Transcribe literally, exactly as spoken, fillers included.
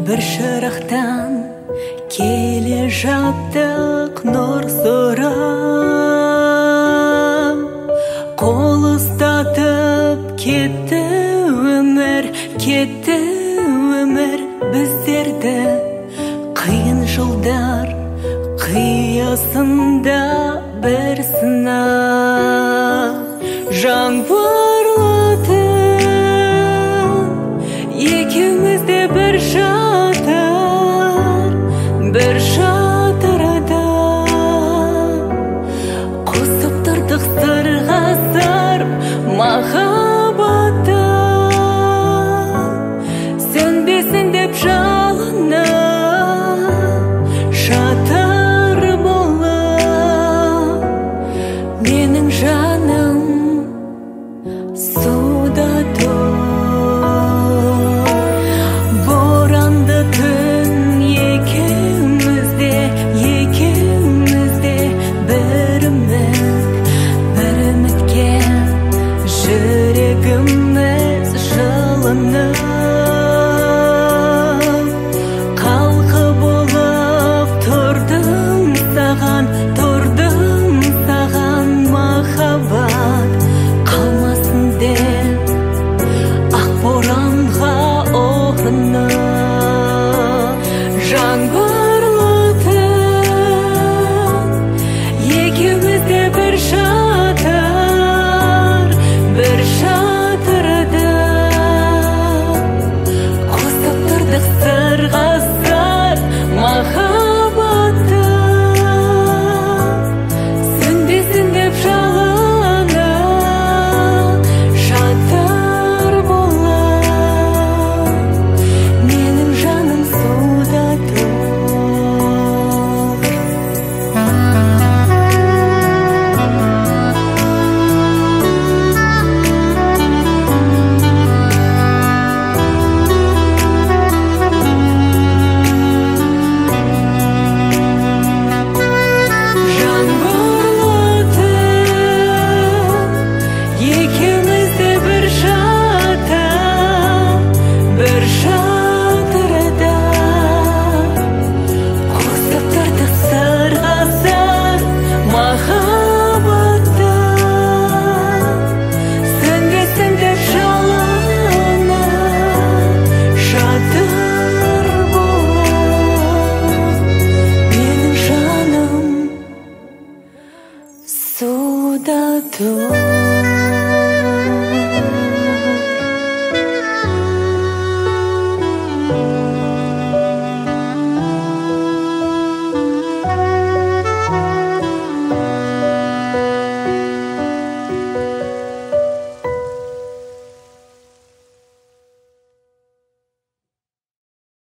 бір шырақтан келе жаттық нұр сұрап, қол ұстатып кетті өмір, кетті өмір біздерді. Қиын жылдар қиясында бір сынақ, жаңбырлы түн екеумізде бір жатыр, бір шатырда қосып тұрдық сырға сыр махаббатты. Сөнбесін деп жалыны шатыр болып, менің жаным суда тұр. Боранды түн екеумізде, екеумізде бір үміт, бір үмітке жүрегіміз жылынып, қалқы болып тұрдым саған, тұрдым саған махаббат қалмасын деп ақ боранға ұрынып. Жаңбырлы түн екеумізде бір жатыр, бір шатырда қосып тұрдық сырға сыр махаббатты. Сөнбесін деп жалыны шатыр болып, менің жаным суда тұр. Жаңбырлы түн екеумізде бір жатыр, бір шатырда қосып тұрдық сырға сыр махаббатты. Сөнбесін деп жалыны шатыр болып, менің жаным суда тұр.